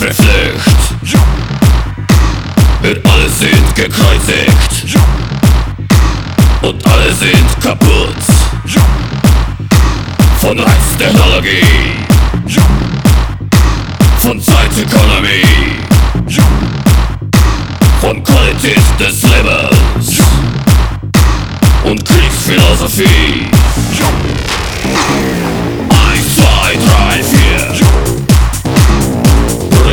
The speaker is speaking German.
verflucht. Und alle sind gekreuzigt. Und alle sind kaputt. Von Reiztechnologie, von Zeitökonomie, von Qualität des Lebens und Kriegsphilosophie. 1, 2, 3,